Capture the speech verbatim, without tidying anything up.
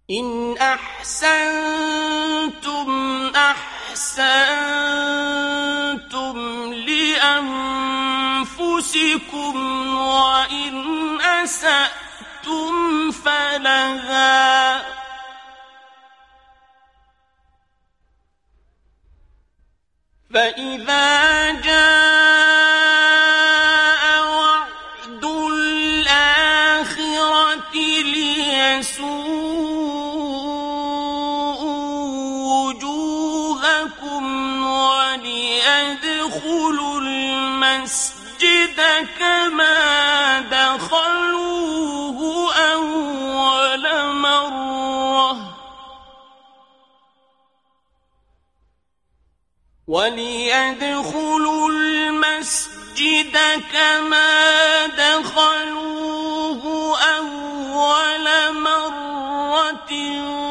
إن أحسنتم أحسنتم لأنفسكم وإن أسأتم فلها فإذا جاء وعد الآخرة ليسوءوا وجوهكم وليدخلوا المسجد كما دخلوه أول مرة وليدخلوا المسجد كما دخلوه أول مرة